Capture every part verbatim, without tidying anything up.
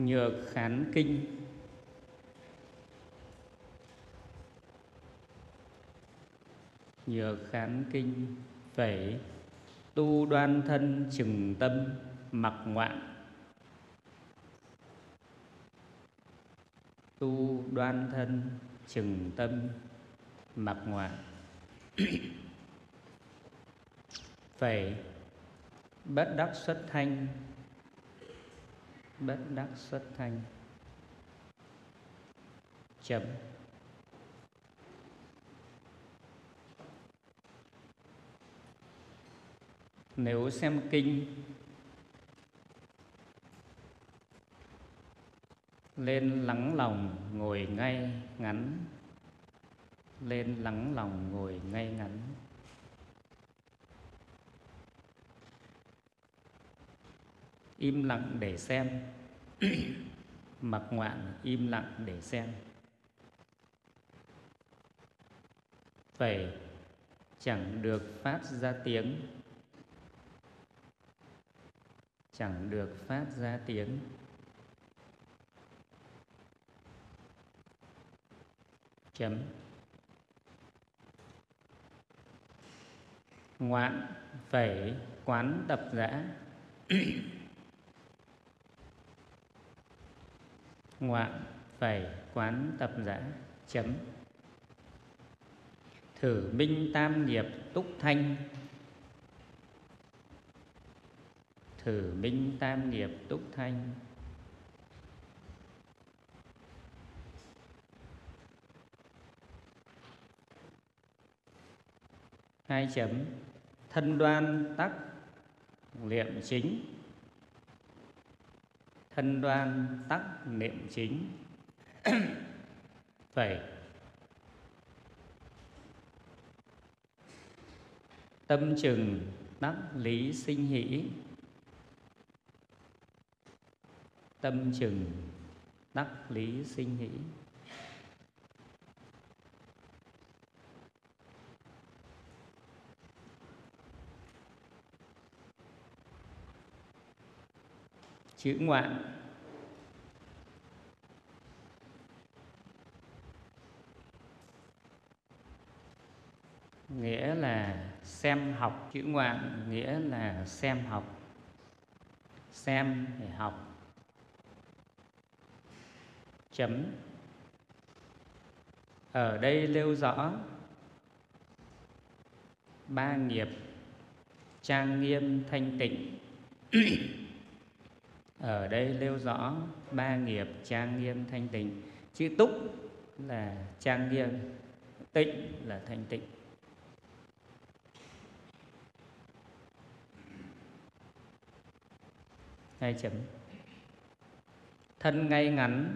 Nhược Khán Kinh. Nhược Khán Kinh. Phẩy. Tu đoan thân chừng tâm mặc ngoạn. Tu đoan thân chừng tâm mặc ngoạn. Phẩy. Bất đắc xuất thanh. Bất đắc xuất thanh. Chấm. Nếu xem kinh lên lắng lòng ngồi ngay ngắn. Lên lắng lòng ngồi ngay ngắn. Im lặng để xem. Mặc ngoạn, im lặng để xem. Phẩy. Chẳng được phát ra tiếng. Chẳng được phát ra tiếng. Chấm. Ngoạn. Phẩy. Quán tập dã. Ngoạn. Phẩy. Quán tập dã. Chấm. Thử minh tam nghiệp túc thanh. Thử minh tam nghiệp túc thanh. Hai chấm. Thân đoan tắc niệm chính. Thân đoan tắc niệm chính. Phẩy. Tâm chừng đắc lý sinh hỷ. Tâm chừng đắc lý sinh hỷ. Chữ ngoạn nghĩa là xem học. Chữ ngoạn nghĩa là xem học. Xem để học. Chấm. Ở đây nêu rõ ba nghiệp trang nghiêm thanh tịnh. Ở đây nêu rõ ba nghiệp trang nghiêm thanh tịnh. Chữ túc là trang nghiêm, tịnh là thanh tịnh. Hai chấm. Thân ngay ngắn.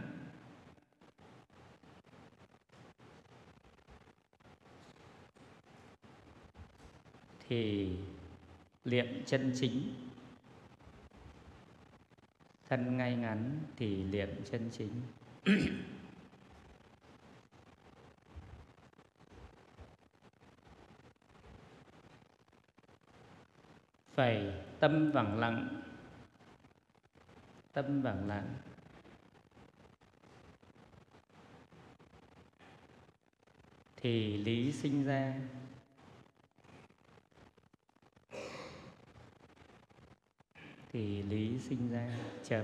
Thì liệm chân chính. Thân ngay ngắn thì liệm chân chính. Phẩy. Tâm vẳng lặng. Tâm vẳng lặng. Thì lý sinh ra. Thì lý sinh ra. Chấm.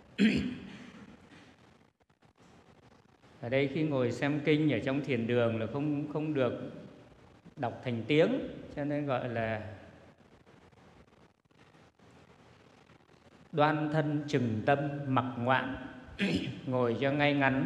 Ở đây khi ngồi xem kinh ở trong thiền đường là không không được đọc thành tiếng, cho nên gọi là đoan thân chừng tâm mặc ngoạn. Ngồi cho ngay ngắn,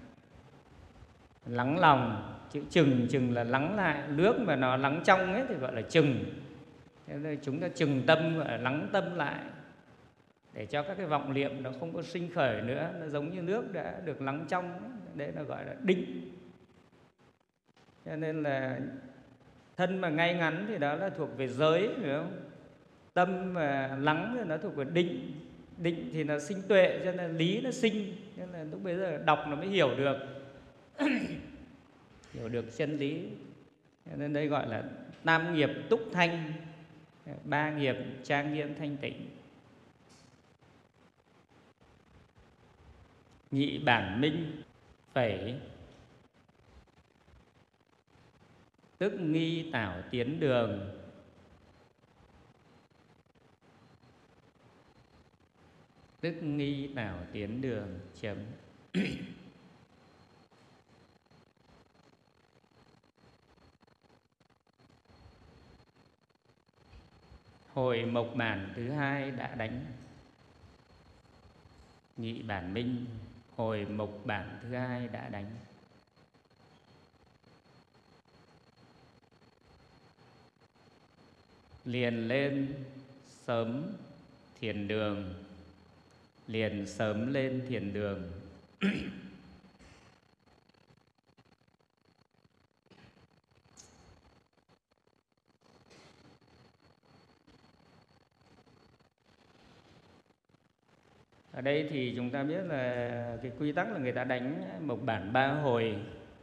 lắng lòng. Chữ chừng, chừng là lắng lại. Nước mà nó lắng trong ấy thì gọi là chừng. Thế nên chúng ta chừng tâm, gọi là lắng tâm lại, để cho các cái vọng niệm nó không có sinh khởi nữa. Nó giống như nước đã được lắng trong. Đấy là gọi là định. Cho nên là thân mà ngay ngắn thì đó là thuộc về giới, phải không? Tâm mà lắng thì nó thuộc về định. Định thì nó sinh tuệ, cho nên lý nó sinh. Cho nên lúc bây giờ đọc nó mới hiểu được. Hiểu được chân lý. Cho nên đây gọi là tam nghiệp túc thanh. Ba nghiệp trang nghiêm thanh tịnh. nhị bản minh, phẩy, tức nghi tảo tiến đường, tức nghi tảo tiến đường, chấm. Hồi mộc bản thứ hai đã đánh. Nhị bản minh, hồi mộc bản thứ hai đã đánh. Liền lên sớm thiền đường, liền sớm lên thiền đường. Ở đây thì chúng ta biết là cái quy tắc là người ta đánh mộc bản ba hồi.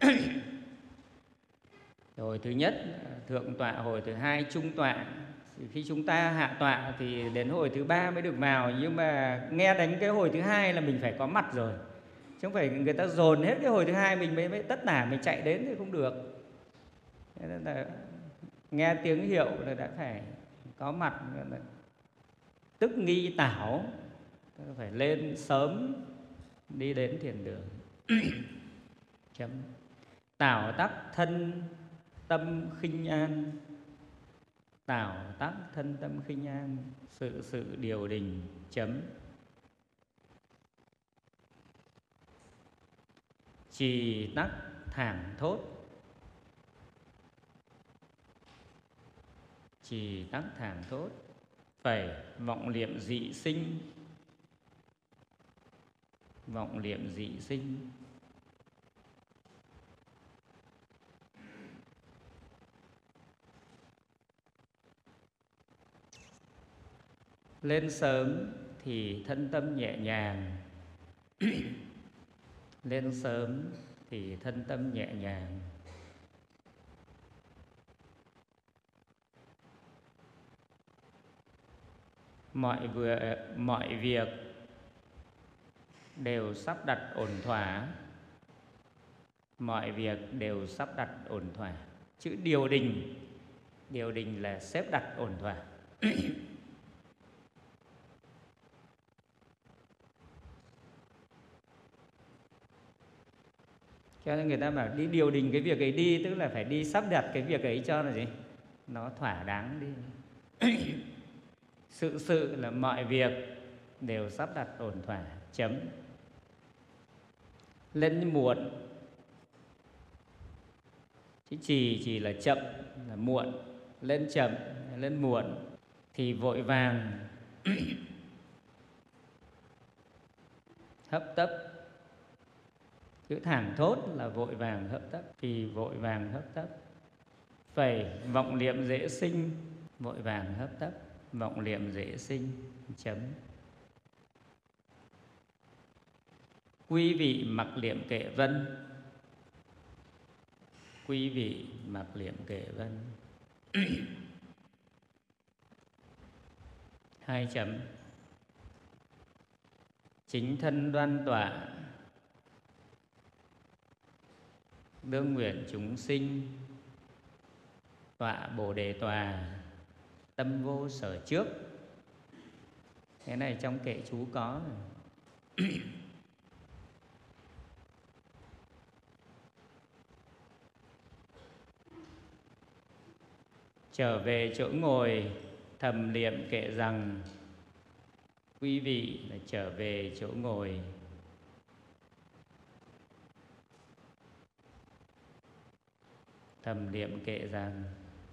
Hồi thứ nhất thượng tọa, hồi thứ hai trung tọa. Khi chúng ta hạ tọa thì đến hồi thứ ba mới được vào. Nhưng mà nghe đánh cái hồi thứ hai là mình phải có mặt rồi, chứ không phải người ta dồn hết cái hồi thứ hai mình mới, mới tất tả mình chạy đến thì không được. Thế nên là nghe tiếng hiệu là đã phải có mặt, tức nghi tảo, phải lên sớm đi đến thiền đường. Chấm. Tảo tắc thân tâm khinh an, tảo tắc thân tâm khinh an, sự sự điều đình, chấm. Trì tắc thảng thốt, trì tắc thảng thốt, phẩy, vọng niệm dị sinh, vọng niệm dị sinh. Lên sớm thì thân tâm nhẹ nhàng. Lên sớm thì thân tâm nhẹ nhàng. Mọi vừa mọi việc đều sắp đặt ổn thỏa. Mọi việc đều sắp đặt ổn thỏa. Chữ điều đình, điều đình là xếp đặt ổn thỏa. Cho nên người ta bảo đi điều đình cái việc ấy đi, tức là phải đi sắp đặt cái việc ấy cho là gì? Nó thỏa đáng đi. Sự sự là mọi việc đều sắp đặt ổn thỏa, chấm. Lên muộn, chứ trì chỉ là chậm, là muộn. Lên chậm, lên muộn thì vội vàng, hấp tấp. Chữ thảng thốt là vội vàng hấp tấp, thì vội vàng hấp tấp. Phẩy, vọng niệm dễ sinh, vội vàng hấp tấp, vọng niệm dễ sinh, chấm. Quý vị mặc niệm kệ vân, quý vị mặc niệm kệ vân. Hai chấm. Chính thân đoan tọa, đương nguyện chúng sinh, tọa bồ đề tòa, tâm vô sở trước. Cái này trong kệ chú có. Trở về chỗ ngồi thầm niệm kệ rằng, quý vị là trở về chỗ ngồi. Thầm niệm kệ rằng.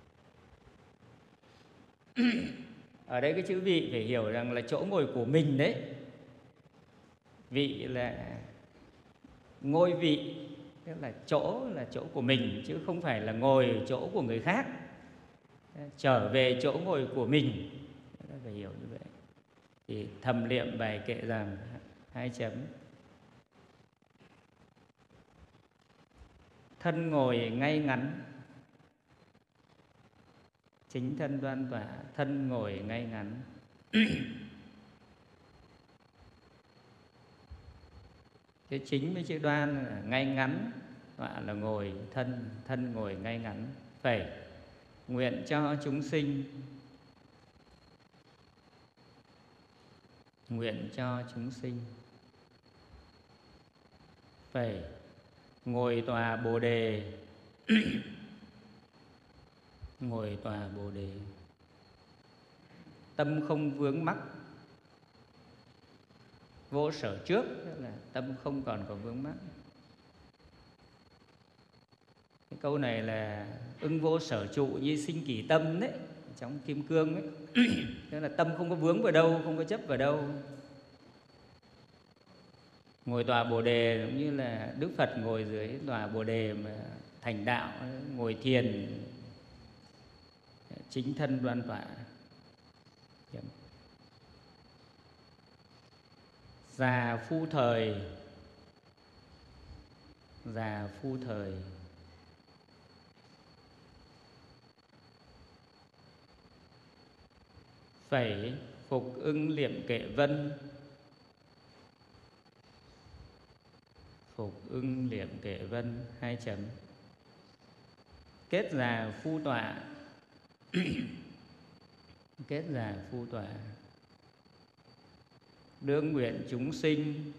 Ở đây cái chữ vị phải hiểu rằng là chỗ ngồi của mình đấy. Vị là ngôi vị, tức là chỗ là chỗ của mình, chứ không phải là ngồi chỗ của người khác. Trở về chỗ ngồi của mình, phải hiểu như vậy. Thì thầm niệm bài kệ rằng, hai chấm. Thân ngồi ngay ngắn, chính thân đoan tọa, thân ngồi ngay ngắn. Chữ chính với chữ đoan là ngay ngắn, gọi là ngồi thân, thân ngồi ngay ngắn. Phẩy, nguyện cho chúng sinh, nguyện cho chúng sinh. Phẩy, ngồi tòa Bồ đề, ngồi tòa Bồ đề. Tâm không vướng mắc, vô sở trước, tức là tâm không còn có vướng mắc. Cái câu này là ưng vô sở trụ như sinh kỳ tâm đấy, trong Kim Cương ấy. Tức là tâm không có vướng vào đâu, không có chấp vào đâu. Ngồi tòa Bồ đề cũng như là Đức Phật ngồi dưới tòa Bồ đề mà thành đạo, ngồi thiền chính thân đoan tọa. Già phu thời, già phu thời. Phẩy, phục ưng liệm kệ vân, phục ưng liệm kệ vân, hai chấm. Kết già phu tọa, kết già phu tọa. Đương nguyện chúng sinh,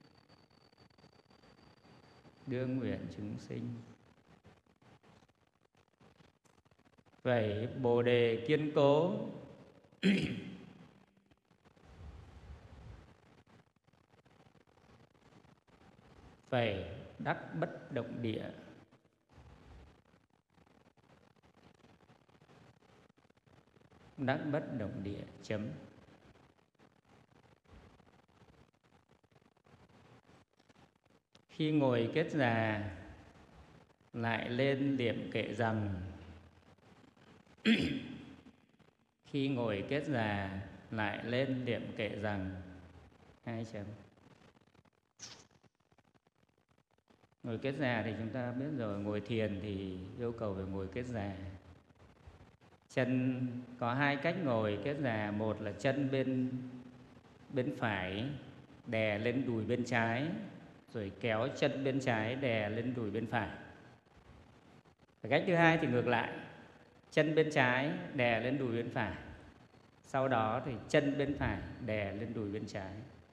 đương nguyện chúng sinh. Vậy Bồ đề kiên cố, phải đắc bất động địa. Đắc bất động địa, chấm. Khi ngồi kết già lại lên liệm kệ rằng. Khi ngồi kết già lại lên liệm kệ rằng, hai chấm. Ngồi kết già thì chúng ta biết rồi, ngồi thiền thì yêu cầu phải ngồi kết già. Chân có hai cách ngồi kết già, một là chân bên bên phải đè lên đùi bên trái, rồi kéo chân bên trái đè lên đùi bên phải. Cách thứ hai thì ngược lại, chân bên trái đè lên đùi bên phải, sau đó thì chân bên phải đè lên đùi bên trái.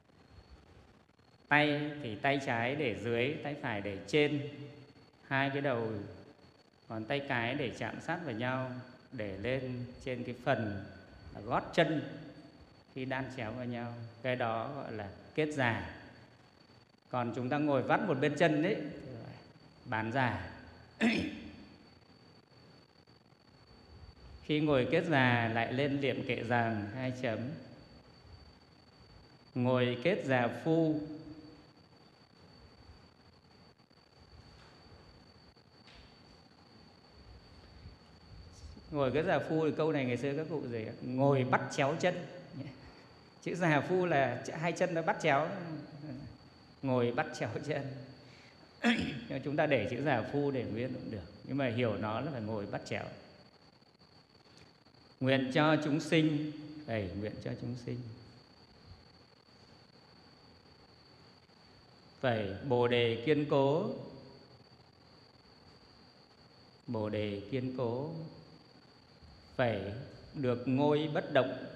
Tay thì tay trái để dưới, tay phải để trên hai cái đầu, còn tay cái để chạm sát vào nhau, để lên trên cái phần gót chân khi đan chéo vào nhau. Cái đó gọi là kết già. Còn chúng ta ngồi vắt một bên chân đấy, bán già. Khi ngồi kết già lại lên liệm kệ rằng, hai chấm. Ngồi kết già phu, ngồi kết già phu thì câu này ngày xưa các cụ gì? Ngồi bắt chéo chân. Chữ già phu là hai chân nó bắt chéo, ngồi bắt chéo chân. Nhưng chúng ta để chữ già phu để nguyên cũng được, nhưng mà hiểu nó là phải ngồi bắt chéo. Nguyện cho chúng sinh, đây, nguyện cho chúng sinh. Phải Bồ đề kiên cố, Bồ đề kiên cố. Phải được ngôi bất động.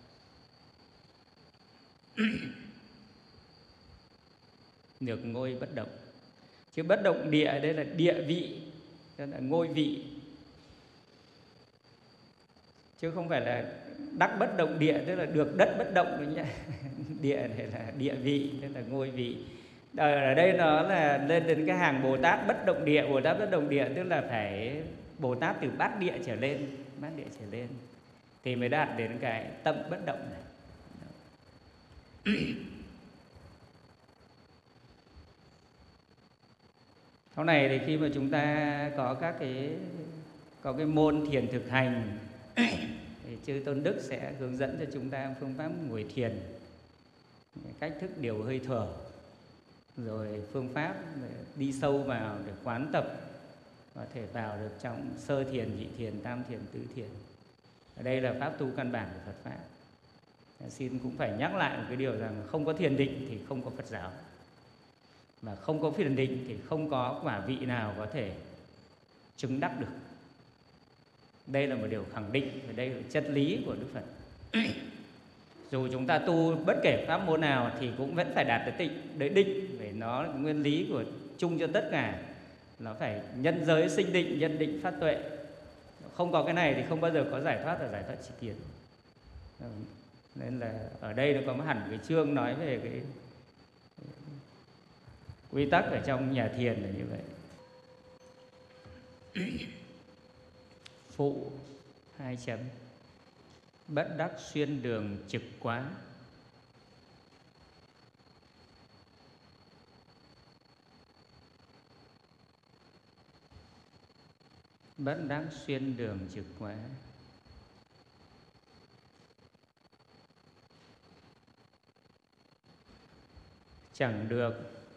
Được ngôi bất động. Chứ bất động địa đây là địa vị, tức là ngôi vị, chứ không phải là đắc bất động địa, tức là được đất bất động đấy nhá. Địa này là địa vị, tức là ngôi vị. Ở đây nó là lên đến cái hàng Bồ Tát bất động địa. Bồ Tát bất động địa tức là phải Bồ Tát từ bát địa trở lên, bát địa trở lên thì mới đạt đến cái tâm bất động này. Sau này thì khi mà chúng ta có các cái có cái môn thiền thực hành thì chư Tôn Đức sẽ hướng dẫn cho chúng ta phương pháp ngồi thiền, cách thức điều hơi thở, rồi phương pháp để đi sâu vào để quán tập, có thể vào được trong sơ thiền, nhị thiền, tam thiền, tứ thiền. Ở đây là pháp tu căn bản của Phật pháp. Xin cũng phải nhắc lại một cái điều rằng không có thiền định thì không có Phật giáo. Mà không có thiền định thì không có quả vị nào có thể chứng đắc được. Đây là một điều khẳng định, và đây là chất lý của Đức Phật. Dù chúng ta tu bất kể pháp môn nào thì cũng vẫn phải đạt tới tịnh, tới định, vì nó là nguyên lý của chung cho tất cả. Nó phải nhân giới sinh định, nhân định phát tuệ. Không có cái này thì không bao giờ có giải thoát và giải thoát tri kiến. Nên là ở đây nó có hẳn cái chương nói về cái quy tắc ở trong nhà thiền là như vậy. Phụ hai chấm. Bất đắc xuyên đường trực quá. Bất đắc xuyên đường trực quá. Chẳng được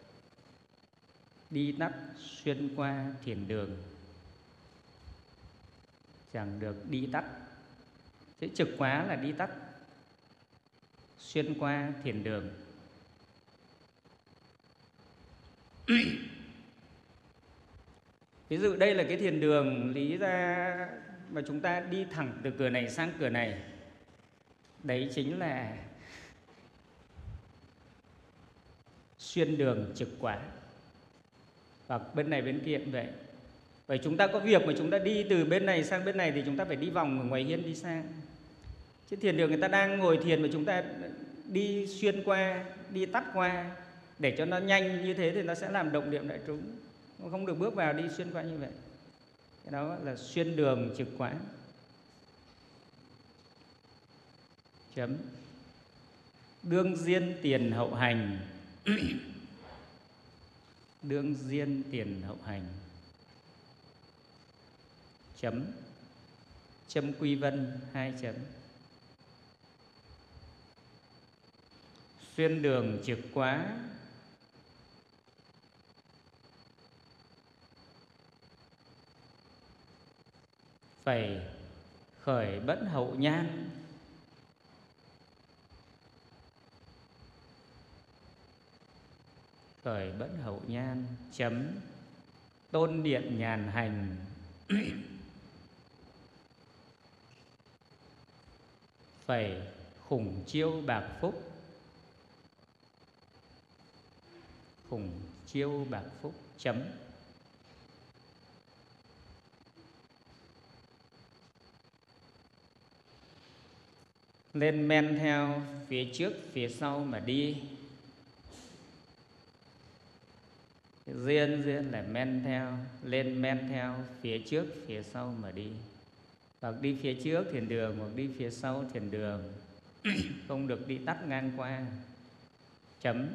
đi tắt xuyên qua thiền đường. Chẳng được đi tắt. Chữ trực quá là đi tắt. Xuyên qua thiền đường. Ví dụ đây là cái thiền đường, lý ra mà chúng ta đi thẳng từ cửa này sang cửa này. Đấy chính là xuyên đường trực quá. Và bên này bên kia cũng vậy. Vậy chúng ta có việc mà chúng ta đi từ bên này sang bên này thì chúng ta phải đi vòng ở ngoài hiên đi sang. Chứ thiền đường người ta đang ngồi thiền mà chúng ta đi xuyên qua, đi tắt qua, để cho nó nhanh như thế thì nó sẽ làm động niệm đại chúng. Không được bước vào đi xuyên qua như vậy. Cái đó là xuyên đường trực quá. Chấm. Đương diên tiền hậu hành. Đương diên tiền hậu hành. Chấm. Châm quy vân hai chấm. Xuyên đường trực quá. Phải khởi bất hậu nhan. Khởi bất hậu nhan. Chấm. Tôn điện nhàn hành. Phải khủng chiêu bạc phúc. Khủng chiêu bạc phúc. Chấm. Lên men theo phía trước phía sau mà đi. Diên diên là men theo. Lên men theo phía trước phía sau mà đi. Hoặc đi phía trước thiền đường, hoặc đi phía sau thiền đường. Không được đi tắt ngang qua. Chấm.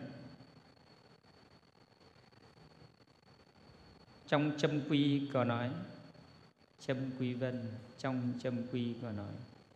Trong châm quy có nói. Châm quy vân. Trong châm quy có nói.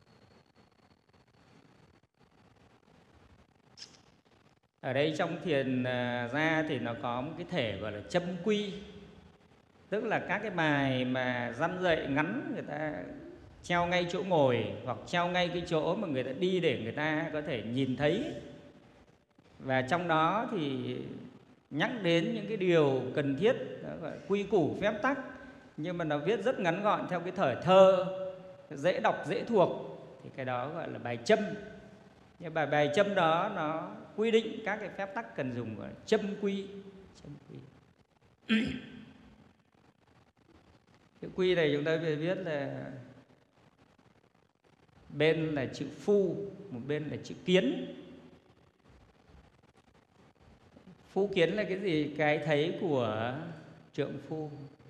Ở đây trong thiền ra thì nó có một cái thể gọi là châm quy. Tức là các cái bài mà răn dạy ngắn người ta treo ngay chỗ ngồi, hoặc treo ngay cái chỗ mà người ta đi để người ta có thể nhìn thấy. Và trong đó thì nhắc đến những cái điều cần thiết, đó gọi là quy củ phép tắc, nhưng mà nó viết rất ngắn gọn theo cái thời thơ, dễ đọc dễ thuộc, thì cái đó gọi là bài châm. Nhưng bài bài châm đó nó quy định các cái phép tắc cần dùng, gọi là châm quy. Châm quy. Chữ quy này chúng ta phải viết là bên là chữ phu, một bên là chữ kiến. Phu kiến là cái gì? Cái thấy của trượng phu.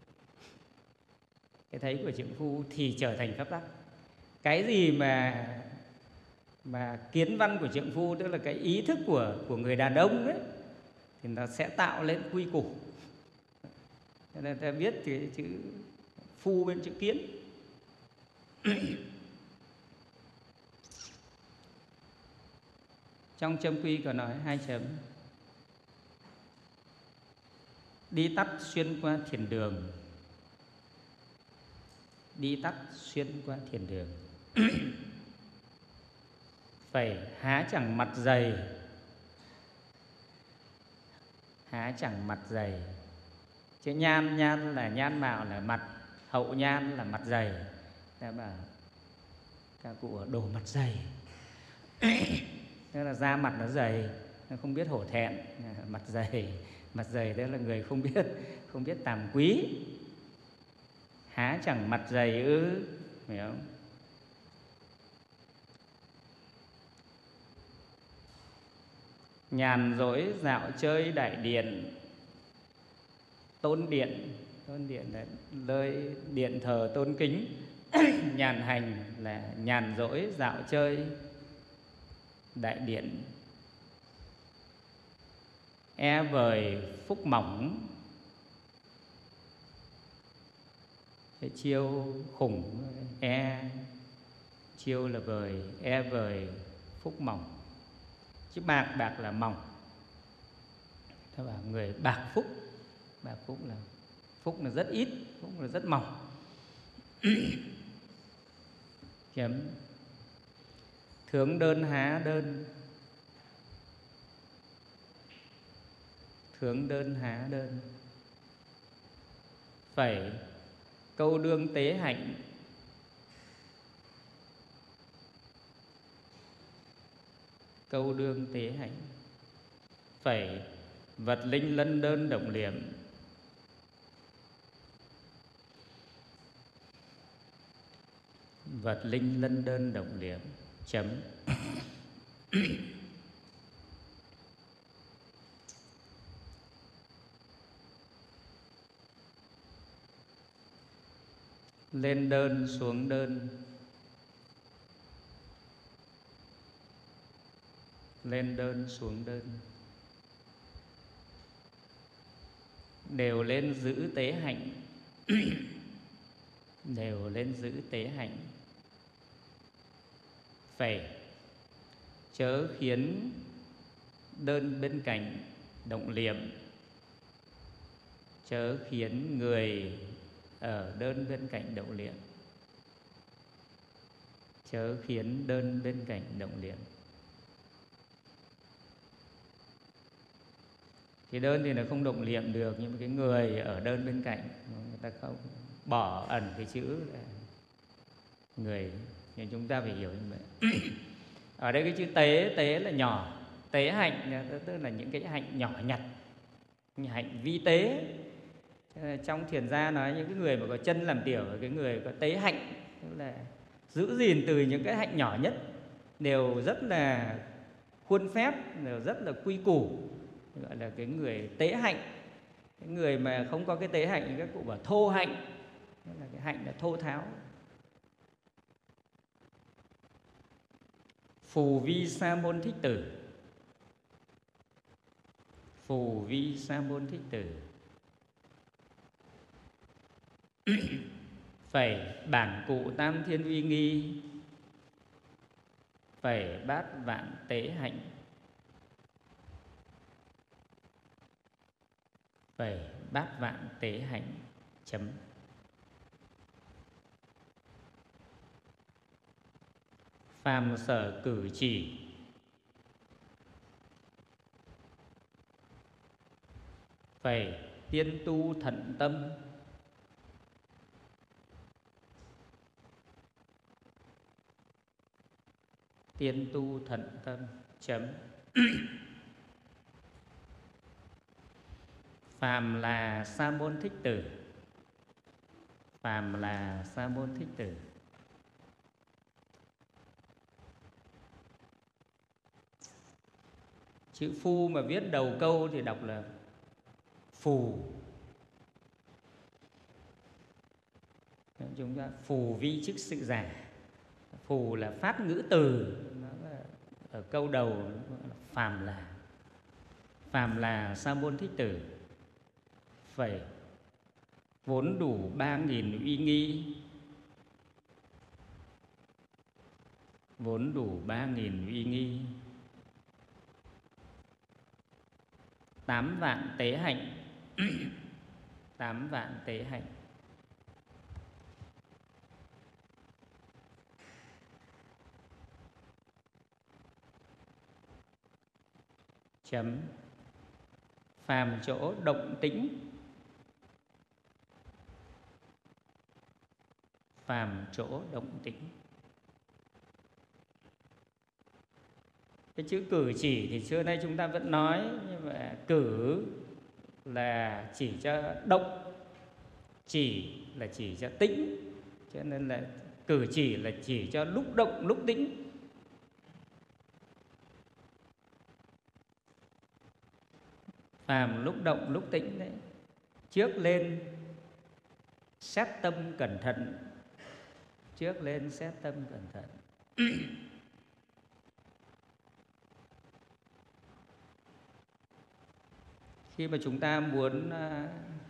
Cái thấy của trượng phu thì trở thành phép tắc. Cái gì mà mà kiến văn của trượng phu, tức là cái ý thức của của người đàn ông ấy, thì nó sẽ tạo lên quy củ. Cho nên ta viết cái chữ phu bên chữ kiến. Trong châm quy có nói hai chấm. Đi tắt xuyên qua thiền đường. Đi tắt xuyên qua thiền đường. Phải há chẳng mặt dày. há chẳng mặt dày. Chữ nhan, nhan là nhan mạo là mặt, hậu nhan là mặt dày. Ta bảo các cụ đổ mặt dày. Tức là da mặt nó dày, nó không biết hổ thẹn, mặt dày. Mặt dày đó là người không biết không biết tàm quý. Há chẳng mặt dày ư, hiểu không? Nhàn rỗi dạo chơi đại điện. Tôn điện, tôn điện là nơi điện thờ tôn kính. Nhàn hành là nhàn rỗi dạo chơi đại điện. E vời phúc mỏng, cái chiêu khủng. E chiêu là vời, e vời phúc mỏng. Chứ bạc, bạc là mỏng. Thế bảo người bạc phúc. Bạc phúc là phúc là rất ít, phúc là rất mỏng. Chấm. Thướng đơn há đơn. Thướng đơn há đơn. Phẩy câu đương tế hạnh. Câu đương tế hạnh. Phẩy vật linh lân đơn động liệm. Vật linh lân đơn động liệm. Chấm. Lên đơn xuống đơn. Lên đơn xuống đơn. Đều lên giữ tế hạnh. Đều lên giữ tế hạnh. Phẩy chớ khiến đơn bên cạnh động liệm. Chớ khiến người ở đơn bên cạnh động liệm. Chớ khiến đơn bên cạnh động liệm. Cái đơn thì nó không động liệm được, nhưng mà cái người ở đơn bên cạnh người ta không bỏ ẩn cái chữ là người, nhưng chúng ta phải hiểu như vậy. Ở đây cái chữ tế, tế là nhỏ, tế hạnh tức là những cái hạnh nhỏ nhặt, hạnh vi tế. Trong thiền gia nói những cái người mà có chân làm tiểu là cái người có tế hạnh, tức là giữ gìn từ những cái hạnh nhỏ nhất, đều rất là khuôn phép, đều rất là quy củ, gọi là cái người tế hạnh. Cái người mà không có cái tế hạnh thì các cụ bảo thô hạnh, tức là cái hạnh là thô tháo. Phù vi sa môn thích tử. Phù vi sa môn thích tử. Phẩy bản cụ tam thiên uy nghi. Phẩy bát vạn tế hạnh. Phẩy bát vạn tế hạnh. Chấm. Phàm sở cử chỉ. Phẩy tiên tu thận tâm. Tiên tu thận tâm. Chấm. Phàm là sa môn thích tử. Phàm là sa môn thích tử. Chữ phu mà viết đầu câu thì đọc là phù. Chúng ta phù vi chức sự giả. Phù là phát ngữ từ, nó là ở câu đầu là phàm là. Phàm là sa môn thích tử. Phẩy vốn đủ ba nghìn uy nghi. Vốn đủ ba nghìn uy nghi. Tám vạn tế hạnh. Tám vạn tế hạnh. Chấm. phàm chỗ động tĩnh, phàm chỗ động tĩnh. Cái chữ cử chỉ thì xưa nay chúng ta vẫn nói, nhưng mà cử là chỉ cho động, chỉ là chỉ cho tĩnh, cho nên là cử chỉ là chỉ cho lúc động lúc tĩnh. Phàm lúc động lúc tĩnh đấy, trước lên xét tâm cẩn thận, trước lên xét tâm cẩn thận. Khi mà chúng ta muốn uh,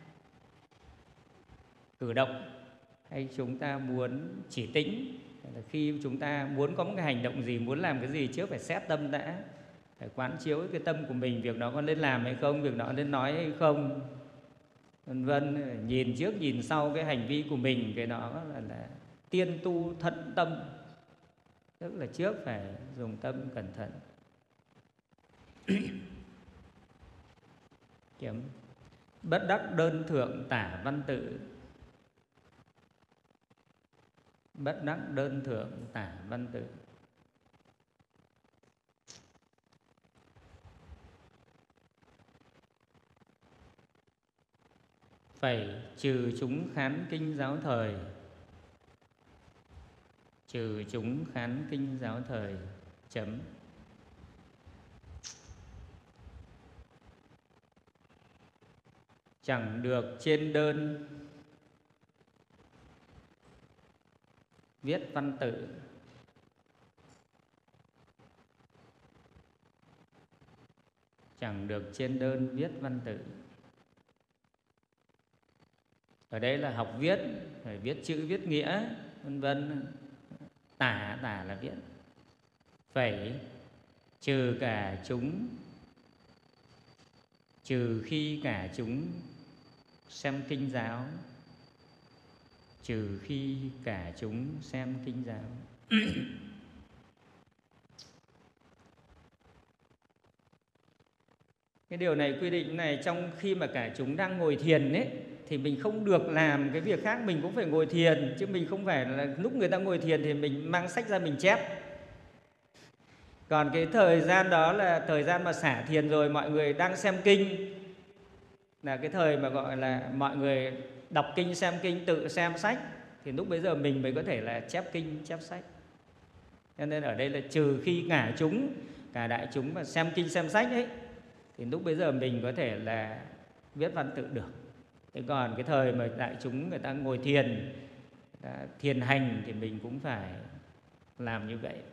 cử động hay chúng ta muốn chỉ tĩnh, khi chúng ta muốn có một cái hành động gì, muốn làm cái gì, trước phải xét tâm đã, phải quán chiếu cái tâm của mình, việc đó có nên làm hay không, việc đó nên nói hay không, vân vân. Nhìn trước nhìn sau cái hành vi của mình, cái đó là, là tiên tu thận tâm, tức là trước phải dùng tâm cẩn thận. Kiếm bất đắc đơn thượng tả văn tự, bất đắc đơn thượng tả văn tự. Phải trừ chúng khán kinh giáo thời, trừ chúng khán kinh giáo thời. Chấm. Chẳng được trên đơn viết văn tự, chẳng được trên đơn viết văn tự. Ở đây là học viết, phải viết chữ viết nghĩa, vân vân. Tả, tả là viết. Phải trừ cả chúng, trừ khi cả chúng xem kinh giáo, trừ khi cả chúng xem kinh giáo. Cái điều này quy định này, trong khi mà cả chúng đang ngồi thiền ấy, thì mình không được làm cái việc khác, mình cũng phải ngồi thiền, chứ mình không phải là lúc người ta ngồi thiền thì mình mang sách ra mình chép. Còn cái thời gian đó là thời gian mà xả thiền rồi, mọi người đang xem kinh, là cái thời mà gọi là mọi người đọc kinh, xem kinh, tự xem sách, thì lúc bấy giờ mình mới có thể là chép kinh, chép sách. Cho nên ở đây là trừ khi cả chúng, cả đại chúng mà xem kinh, xem sách ấy, thì lúc bấy giờ mình có thể là viết văn tự được. Thế còn cái thời mà đại chúng người ta ngồi thiền, thiền hành, thì mình cũng phải làm như vậy.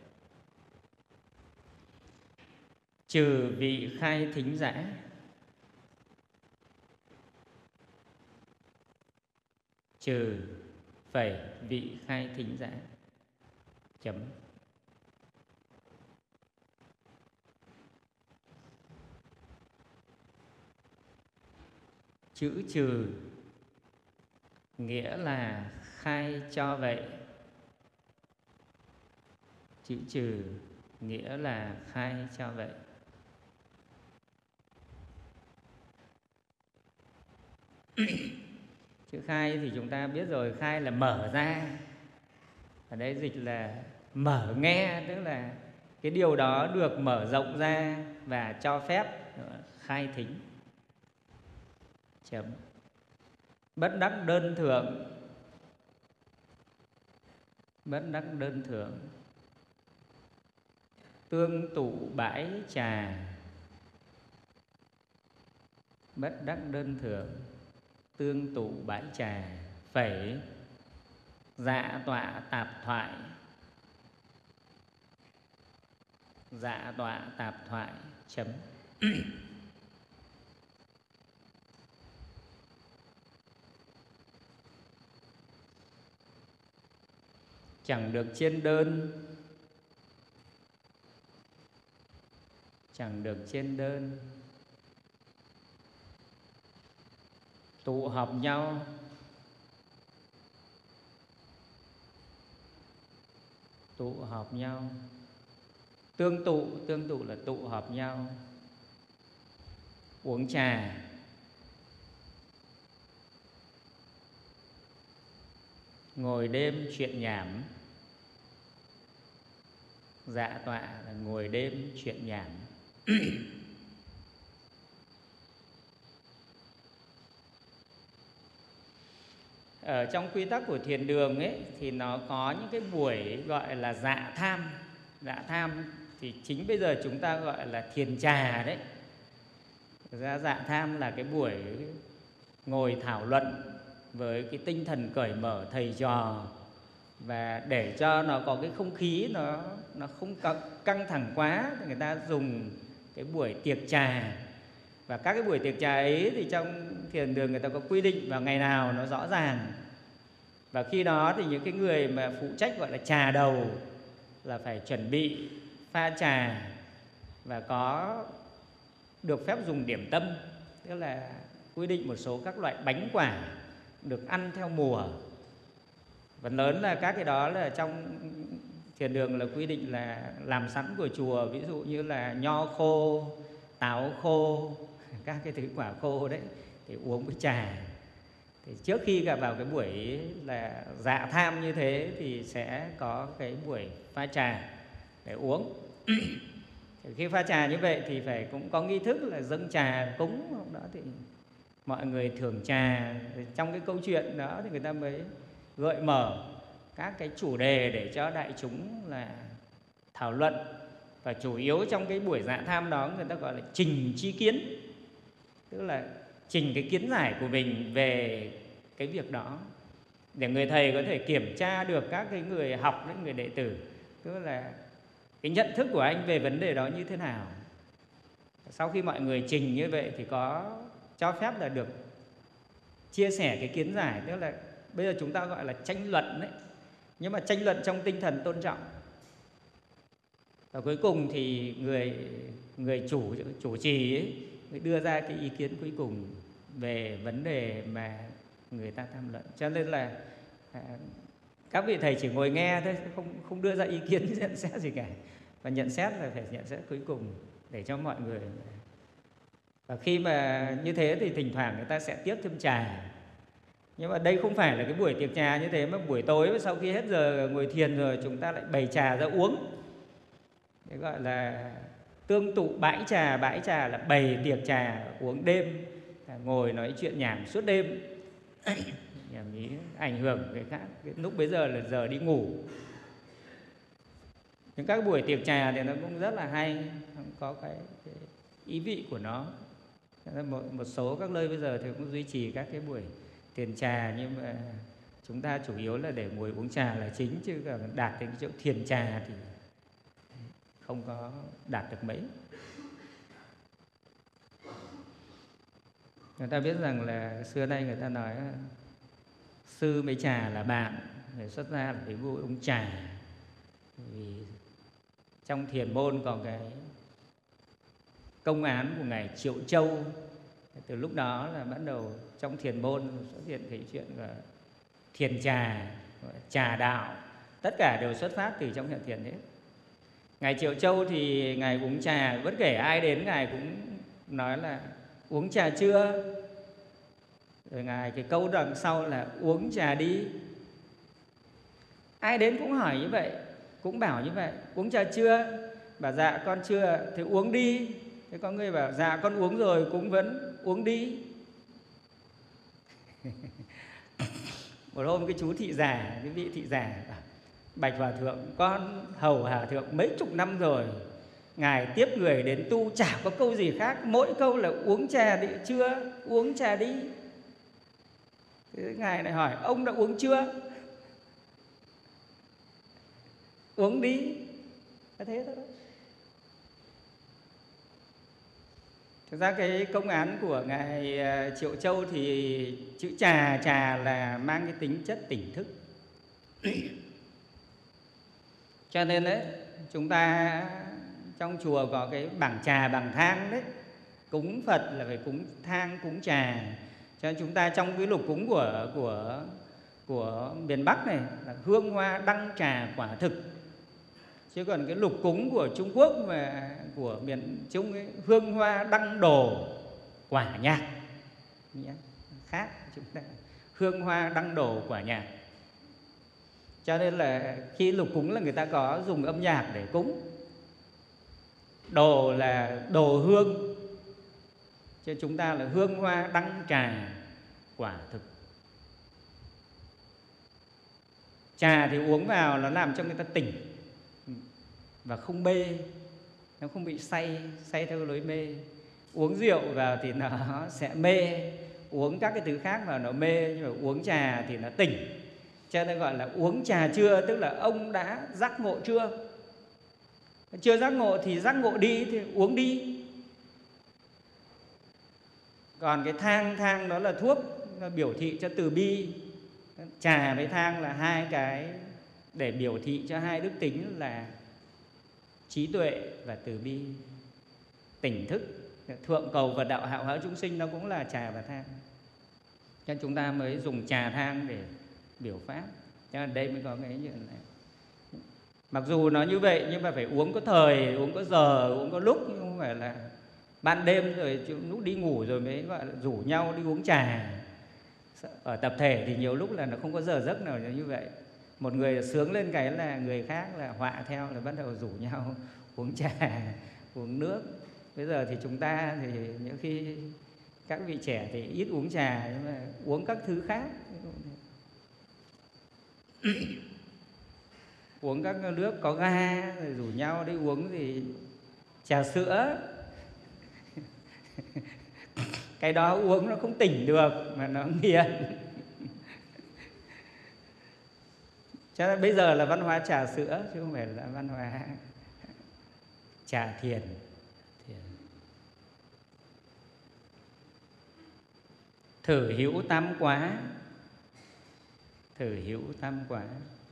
Trừ vị khai thính giã, trừ phẩy vị khai thính giã. Chấm. Chữ trừ nghĩa là khai cho vậy. Chữ trừ nghĩa là khai cho vậy. Chữ khai thì chúng ta biết rồi, khai là mở ra. Ở đây dịch là mở nghe, tức là cái điều đó được mở rộng ra và cho phép, khai thính. Chấm. Bất đắc đơn thượng, bất đắc đơn thượng. Tương tụ bãi trà, bất đắc đơn thượng. Tương tụ bãi trà. Phẩy dạ tọa tạp thoại, dạ tọa tạp thoại. Chấm. Chẳng được trên đơn, chẳng được trên đơn. Tụ họp nhau, tụ họp nhau. Tương tụ, tương tụ là tụ họp nhau. uống trà. Ngồi đêm chuyện nhảm. Dạ tọa là ngồi đêm chuyện nhảm. Ở trong quy tắc của thiền đường ấy thì nó có những cái buổi gọi là dạ tham. Dạ tham thì chính bây giờ chúng ta gọi là thiền trà đấy. Thực ra dạ tham là cái buổi ngồi thảo luận với cái tinh thần cởi mở thầy trò, và để cho nó có cái không khí nó nó không căng thẳng quá thì người ta dùng cái buổi tiệc trà. Và các cái buổi tiệc trà ấy thì trong thiền đường người ta có quy định vào ngày nào nó rõ ràng. Và khi đó thì những cái người mà phụ trách gọi là trà đầu là phải chuẩn bị pha trà và có được phép dùng điểm tâm, tức là quy định một số các loại bánh quả được ăn theo mùa. Phần lớn là các cái đó là trong thiền đường là quy định là làm sẵn của chùa, ví dụ như là nho khô, táo khô, các cái thứ quả khô đấy thì uống với trà. Thì trước khi gặp vào cái buổi là dạ tham như thế thì sẽ có cái buổi pha trà để uống. Khi pha trà như vậy thì phải cũng có nghi thức là dâng trà cúng. Hôm đó thì mọi người thưởng trà. Trong cái câu chuyện đó thì người ta mới gợi mở các cái chủ đề để cho đại chúng là thảo luận. Và chủ yếu trong cái buổi dạ tham đó người ta gọi là trình chi kiến, tức là trình cái kiến giải của mình về cái việc đó, để người thầy có thể kiểm tra được các cái người học, những người đệ tử, tức là cái nhận thức của anh về vấn đề đó như thế nào. Sau khi mọi người trình như vậy thì có cho phép là được chia sẻ cái kiến giải, tức là bây giờ chúng ta gọi là tranh luận đấy, nhưng mà tranh luận trong tinh thần tôn trọng. Và cuối cùng thì người người chủ chủ trì ấy mới đưa ra cái ý kiến cuối cùng về vấn đề mà người ta tham luận. Cho nên là à, các vị thầy chỉ ngồi nghe thôi, không không đưa ra ý kiến nhận xét gì cả. Và nhận xét là phải nhận xét cuối cùng để cho mọi người. Và khi mà như thế thì thỉnh thoảng người ta sẽ tiếp thêm trà. Nhưng mà đây không phải là cái buổi tiệc trà như thế, mà buổi tối sau khi hết giờ ngồi thiền rồi chúng ta lại bày trà ra uống. Đấy gọi là tương tụ bãi trà. Bãi trà là bày tiệc trà uống đêm, ngồi nói chuyện nhảm suốt đêm. Nhảm ý ảnh hưởng người khác. Lúc bấy giờ là giờ đi ngủ. Nhưng các buổi tiệc trà thì nó cũng rất là hay, có cái, cái ý vị của nó. Một, một số các nơi bây giờ thì cũng duy trì các cái buổi thiền trà, nhưng mà chúng ta chủ yếu là để ngồi uống trà là chính, chứ còn đạt đến cái chỗ thiền trà thì không có đạt được mấy. Người ta biết rằng là xưa nay người ta nói sư với trà là bạn, để xuất ra là phải vui uống trà. Vì trong thiền môn còn cái công án của ngài Triệu Châu. Từ lúc đó là bắt đầu trong thiền môn xuất hiện cái chuyện là thiền trà, trà đạo, tất cả đều xuất phát từ trong hiện thiền hết. Ngài Triệu Châu thì ngài uống trà, bất kể ai đến ngài cũng nói là uống trà chưa. Rồi ngài cái câu đằng sau là uống trà đi. Ai đến cũng hỏi như vậy, cũng bảo như vậy, uống trà chưa? Bảo dạ con chưa. Thì uống đi. Thế có người bảo dạ con uống rồi, cũng vẫn uống đi. Một hôm cái chú thị giả, cái vị thị giả bảo, bạch hòa thượng, con hầu hòa thượng mấy chục năm rồi, ngài tiếp người đến tu chả có câu gì khác, mỗi câu là uống trà đi chưa, uống trà đi. Thế ngài lại hỏi ông đã uống chưa? Uống đi. Thế thôi. Thực ra cái công án của ngài Triệu Châu thì chữ trà, trà là mang cái tính chất tỉnh thức. Cho nên đấy, chúng ta trong chùa có cái bảng trà bằng thang đấy. Cúng Phật là phải cúng thang, cúng trà. Cho nên chúng ta trong cái lục cúng của của của miền Bắc này là hương hoa đăng trà quả thực. Chứ còn cái lục cúng của Trung Quốc và của miền Trung ấy, hương hoa đăng đồ. quả nhạc nhé, khác chúng ta hương hoa đăng đổ quả nhạc. Cho nên là khi lục cúng là người ta có dùng âm nhạc để cúng. Đồ là đồ hương, cho chúng ta là hương hoa đăng trà quả thực. Trà thì uống vào nó làm cho người ta tỉnh và không mê, nó không bị say, say theo lối mê. Uống rượu vào thì nó sẽ mê, uống các cái thứ khác vào nó mê, nhưng mà uống trà thì nó tỉnh. Cho nên gọi là uống trà chưa, tức là ông đã giác ngộ chưa. Chưa giác ngộ thì giác ngộ đi thì uống đi. Còn cái thang, thang đó là thuốc, nó biểu thị cho từ bi. Trà với thang là hai cái để biểu thị cho hai đức tính là trí tuệ và từ bi, tỉnh thức. Thượng cầu và đạo hạo hóa chúng sinh nó cũng là trà và thang. Cho nên chúng ta mới dùng trà thang để biểu pháp. Cho nên đây mới có cái chuyện này. Mặc dù nó như vậy nhưng mà phải uống có thời, uống có giờ, uống có lúc, nhưng không phải là ban đêm rồi lúc đi ngủ rồi mới gọi là rủ nhau đi uống trà. Ở tập thể thì nhiều lúc là nó không có giờ giấc nào như vậy. Một người sướng lên cái là người khác là họa theo, là bắt đầu rủ nhau uống trà, uống nước. Bây giờ thì chúng ta thì những khi các vị trẻ thì ít uống trà, nhưng mà uống các thứ khác. Uống các nước có ga, rồi rủ nhau đi uống gì trà sữa. Cái đó uống nó không tỉnh được mà nó nghiện. Cho nên bây giờ là văn hóa trà sữa chứ không phải là văn hóa trà thiền. thiền. Thử hữu tam quá. Thử hữu tam quá.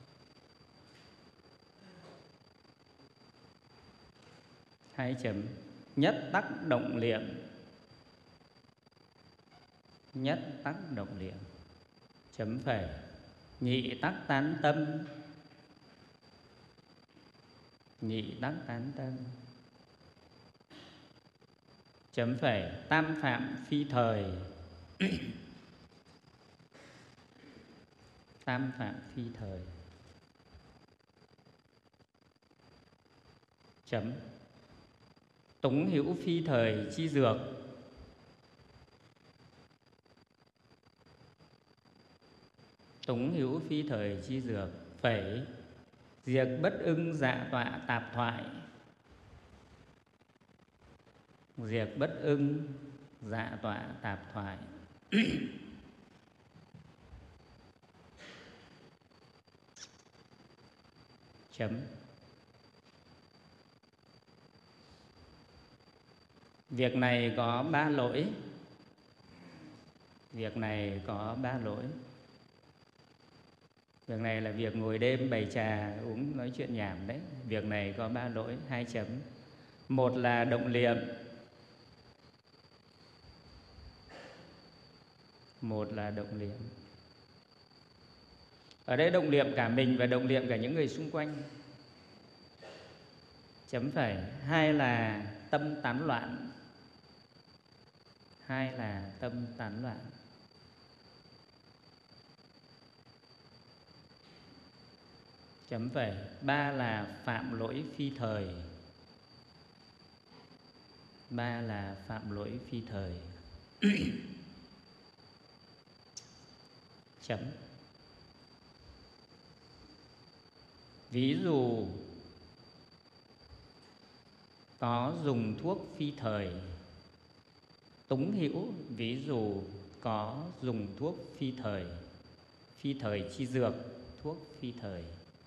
Hai chấm. Nhất tắc động liệm. Nhất tắc động liệm. Chấm phẩy. Nhị tắc tán tâm. Nhị tắc tán tâm. Chấm phẩy. Tam phạm phi thời. Tam phạm phi thời. Chấm. Túng hữu phi thời chi dược. Túng hữu phi thời chi dược. Phẩy. Diệt bất ưng dạ tọa tạp thoại. Diệt bất ưng dạ tọa tạp thoại. Chấm. Việc này có ba lỗi. Việc này có ba lỗi. Việc này là việc ngồi đêm bày trà uống nói chuyện nhảm đấy. Việc này có ba lỗi. Hai chấm. Một là động liệm. Một là động liệm. Ở đây động liệm cả mình và động liệm cả những người xung quanh. Chấm phẩy. Hai là tâm tán loạn. Hai là tâm tán loạn. Chấm phẩy. Ba là phạm lỗi phi thời. Ba là phạm lỗi phi thời. Chấm. Ví dụ có dùng thuốc phi thời. Túng hữu. Ví dụ có dùng thuốc phi thời. Phi thời chi dược. Thuốc phi thời.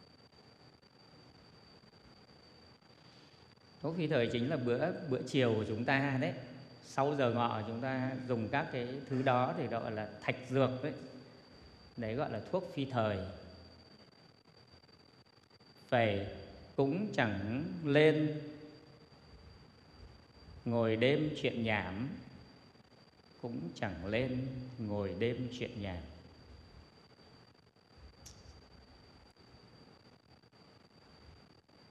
Thuốc phi thời chính là bữa bữa chiều của chúng ta đấy. Sau giờ ngọ chúng ta dùng các cái thứ đó thì gọi là thạch dược đấy. Đấy gọi là thuốc phi thời. Phải cũng chẳng lên ngồi đêm chuyện nhảm. Cũng chẳng lên ngồi đêm chuyện nhảm.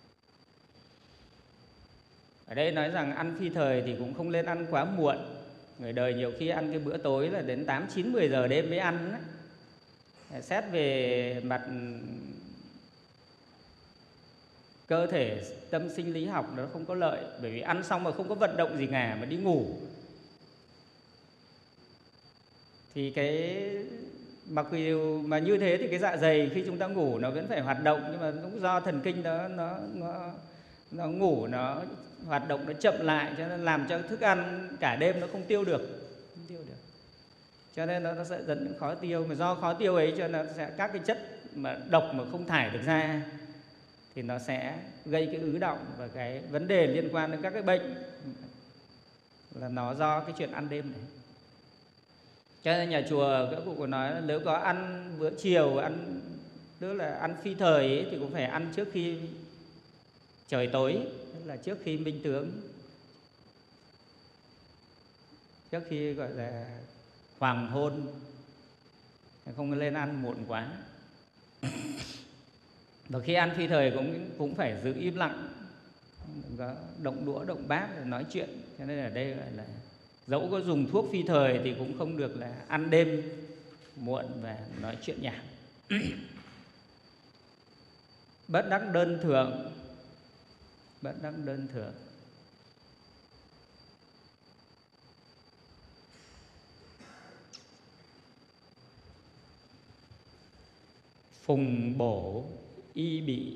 Ở đây nói rằng ăn phi thời thì cũng không nên ăn quá muộn. Người đời nhiều khi ăn cái bữa tối là đến tám, chín, mười giờ đêm mới ăn ấy. Xét về mặt cơ thể, tâm sinh lý học nó không có lợi. Bởi vì ăn xong mà không có vận động gì cả mà đi ngủ thì cái mặc dù mà như thế thì cái dạ dày khi chúng ta ngủ nó vẫn phải hoạt động, nhưng mà cũng do thần kinh đó nó nó nó ngủ, nó hoạt động nó chậm lại, cho nên làm cho thức ăn cả đêm nó không tiêu được, không tiêu được. Cho nên nó, nó sẽ dẫn đến khó tiêu, mà do khó tiêu ấy cho nên nó sẽ các cái chất mà độc mà không thải được ra thì nó sẽ gây cái ứ đọng, và cái vấn đề liên quan đến các cái bệnh là nó do cái chuyện ăn đêm này. Cho nên nhà chùa các cụ có nói là nếu có ăn bữa chiều, ăn tức là ăn phi thời ấy, thì cũng phải ăn trước khi trời tối, tức là trước khi minh tướng, trước khi gọi là hoàng hôn, không lên ăn muộn quá. Và khi ăn phi thời cũng cũng phải giữ im lặng, đừng có động đũa động bát rồi nói chuyện. Cho nên ở đây gọi là dẫu có dùng thuốc phi thời thì cũng không được là ăn đêm muộn và nói chuyện nhảm. Bất đắc đơn thượng. Bất đắc đơn thượng. Phùng bổ y bị.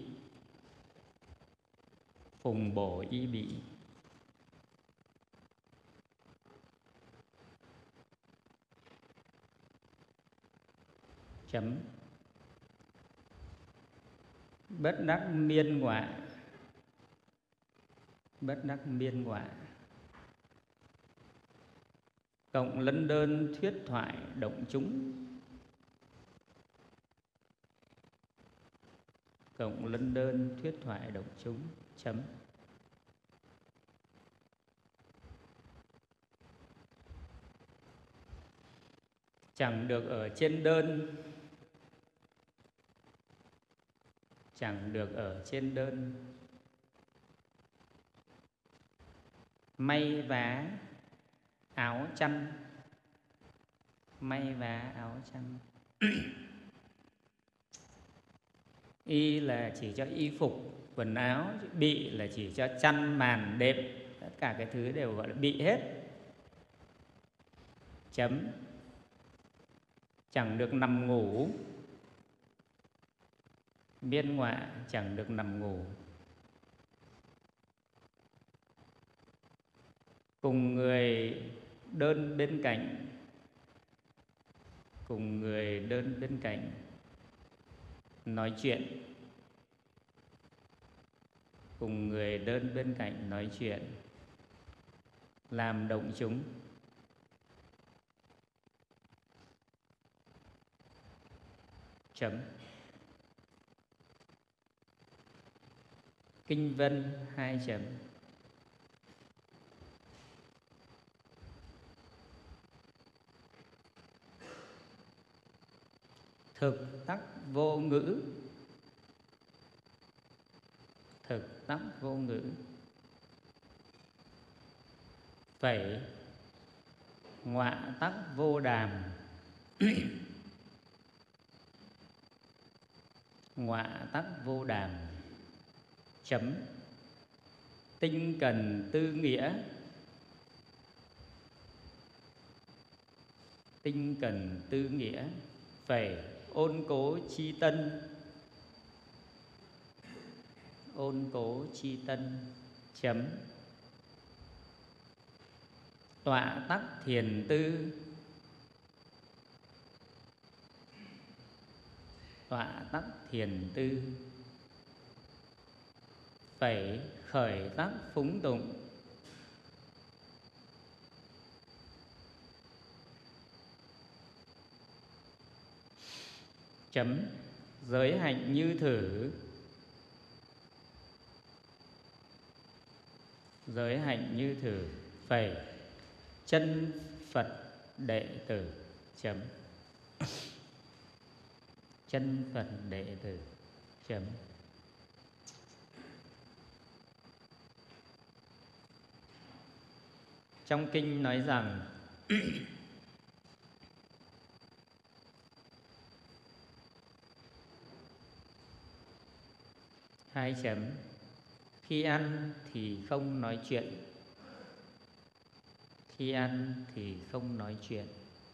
Phùng bổ y bị. Chấm. Bất đắc miên ngọa. Bất đắc miên ngọa. Cộng lân đơn thuyết thoại động chúng. Cộng lân đơn thuyết thoại động chúng. Chấm. Chẳng được ở trên đơn. Chẳng được ở trên đơn. May vá áo chăn. May vá áo chăn. Y là chỉ cho y phục, quần áo. Bị là chỉ cho chăn, màn, đệm. Tất cả cái thứ đều gọi là bị hết. Chấm. Chẳng được nằm ngủ. Miên ngọa chẳng được nằm ngủ. Cùng người đơn bên cạnh. Cùng người đơn bên cạnh nói chuyện. Cùng người đơn bên cạnh nói chuyện làm động chúng. Chấm. Kinh vân hai chấm. Thực tắc vô ngữ. Thực tắc vô ngữ. Phẩy ngọa tắc vô đàm. Ngọa tắc vô đàm. Chấm. Tinh cần tư nghĩa. Tinh cần tư nghĩa. Phẩy ôn cố chi tân. Ôn cố chi tân. Chấm. Tọa tắc thiền tư. Tọa tắc thiền tư. Phẩy khởi tắc phúng tụng. Chấm. Giới hạnh như thử. Giới hạnh như thử. Phẩy chân Phật đệ tử. Chấm. Chân Phật đệ tử. Chấm. Trong kinh nói rằng Hai chấm. Khi ăn thì không nói chuyện. Khi ăn thì không nói chuyện.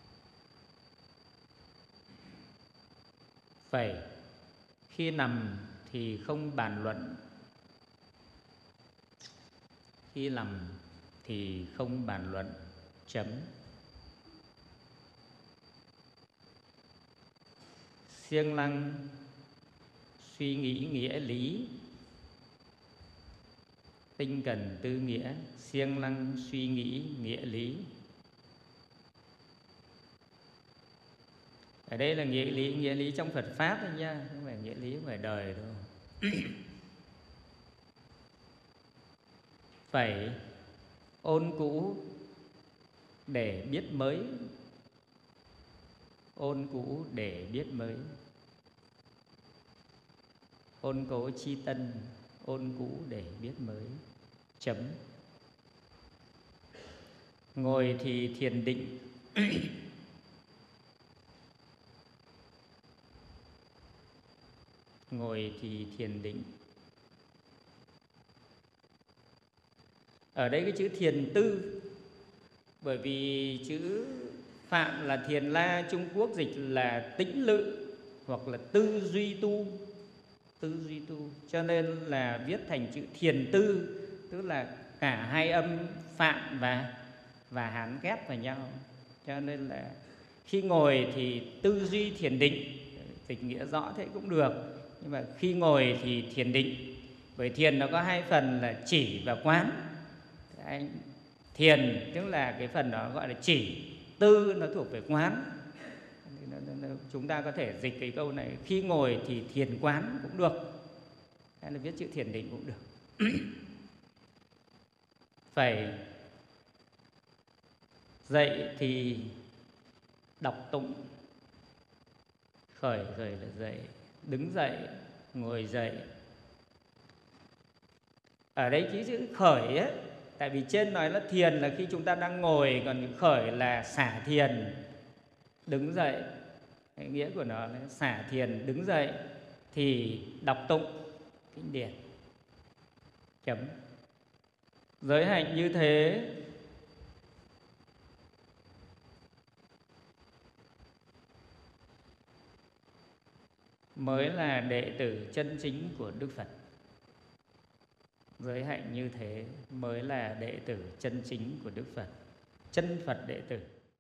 Phẩy. Khi nằm thì không bàn luận. Khi nằm thì không bàn luận. Chấm. Siêng năng suy nghĩ nghĩa lý. Tinh cần tư nghĩa. Siêng năng suy nghĩ nghĩa lý. Ở đây là nghĩa lý, nghĩa lý trong Phật Pháp thôi nha, không phải nghĩa lý ngoài đời đâu. Phải ôn cũ để biết mới. Ôn cũ để biết mới. Ôn cố chi tân, ôn cũ để biết mới. Chấm. Ngồi thì thiền định. Ngồi thì thiền định. Ở đây cái chữ thiền tư, bởi vì chữ Phạm là thiền la, Trung Quốc dịch là tĩnh lự hoặc là tư duy tu. Tư duy tu, cho nên là viết thành chữ thiền tư, tức là cả hai âm Phạm và và Hán ghép vào nhau. Cho nên là khi ngồi thì tư duy thiền định, dịch nghĩa rõ thế cũng được, nhưng mà khi ngồi thì thiền định. Bởi thiền nó có hai phần là chỉ và quán. Thiền tức là cái phần đó gọi là chỉ, tư nó thuộc về quán. Chúng ta có thể dịch cái câu này, khi ngồi thì thiền quán cũng được, hay là viết chữ thiền định cũng được. Phải dậy thì đọc tụng. Khởi, khởi là dậy. Đứng dậy, ngồi dậy. Ở đây cái chữ khởi ấy, tại vì trên nói là thiền là khi chúng ta đang ngồi, còn khởi là xả thiền, đứng dậy. Cái nghĩa của nó là xả thiền, đứng dậy thì đọc tụng kinh điển. Chấm. Giới hạnh như thế mới là đệ tử chân chính của Đức Phật. Giới hạnh như thế mới là đệ tử chân chính của Đức Phật. Chân Phật đệ tử.